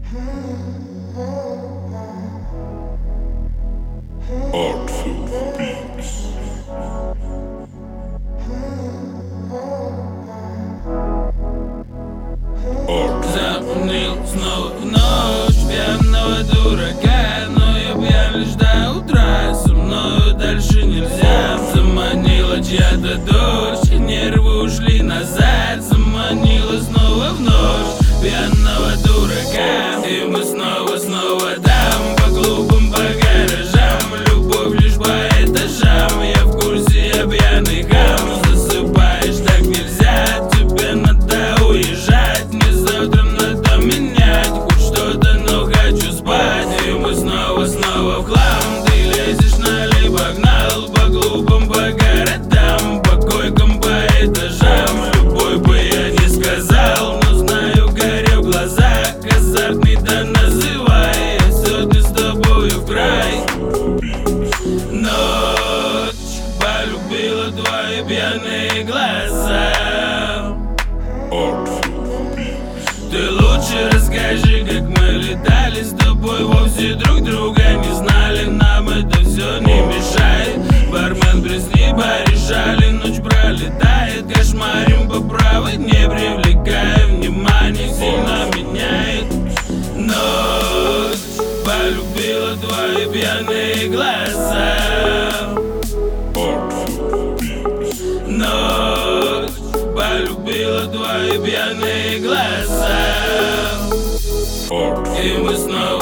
Artful Beats. Запомнил снова в ночь пьяного дурака, но я пьян лишь до утра. Со мною дальше нельзя. Заманила чья-то дождь, нервы ушли назад. Заманила снова в ночь пьяного дурака, и мы снова там по клубам, по гаражам. Любовь лишь по этажам. Я в курсе, я пьяный хам. Засыпаешь так нельзя, тебе надо уезжать. Мне завтра надо менять хоть что-то, но хочу спать. И мы снова в хлам. Ты лезешь налево, погнал по клубам, по городам, по койкам, по этажам. Любой бы я не сказал, но знаю, горю в глазах. Азартный да называй, я сегодня с тобою в край. Ночь полюбила твои пьяные глаза. Ты лучше расскажи, как мы летали с тобой, вовсе друг друга не знали. Нам это все не мешает. Бармен, призни, порешали. Ночь пролетает, кошмарим по правой, не привлекая внимания, сильно меняет. Ночь полюбила твои пьяные глаза. Ночь полюбила твои пьяные глаза, и мы снова